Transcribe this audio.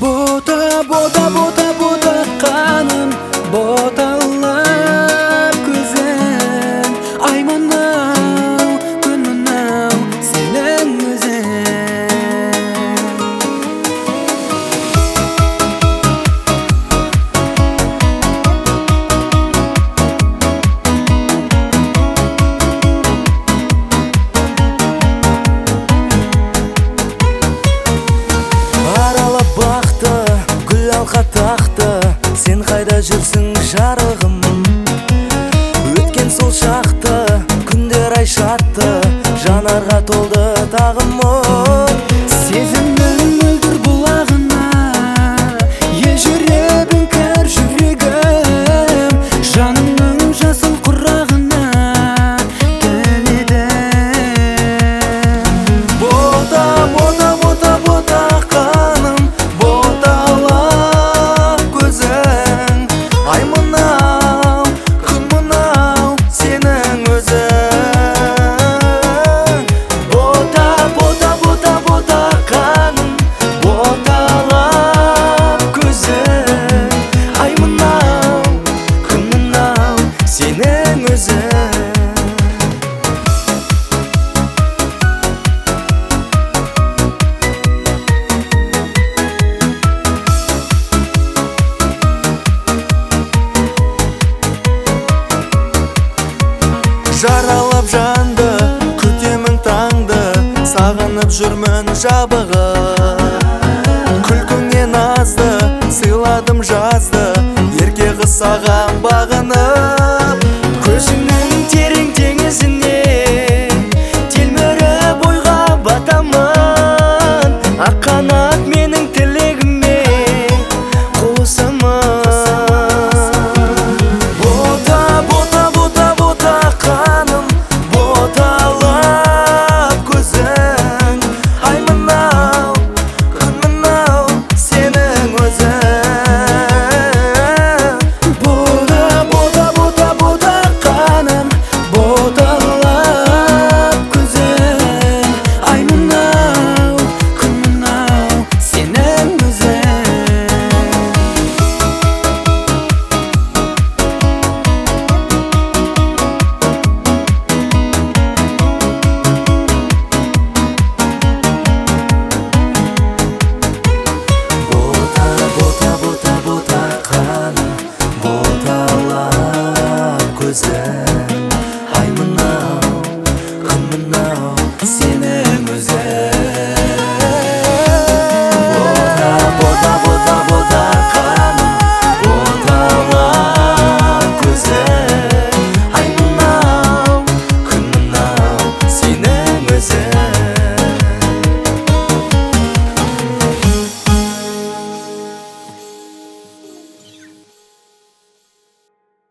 Бота, бота, бота, бота қаным, боталап көзің. Ай мынау, күн мынау, сенің өзің. Аралап бақты, гүл алқа тақты, сен қайда жүрсің жарығым? Өткен сол шақты, күндер ай шатты, жанарға толды тағымым. Сезімнің мөлдір бұлағына ел жүребің кәр жүрегім. Жанымның жасыл құрағына келедім. Бота, бота, бота, бота қаным, боталап көзің. Ай мынау, күн мынау, сенің өзің. Бота, бота, бота, бота қаным, боталап көзің. Ай мынау, күн мынау, сенің өзің. Жаралап жанды, күтемін таңды, сағынып жүрмін жабығы. Күлкіңе назды, сыйладым жазды, ерке қыз саған бағынып. Көзіңнің терең теңізіне телміріп ойға батамын. Ақ қанат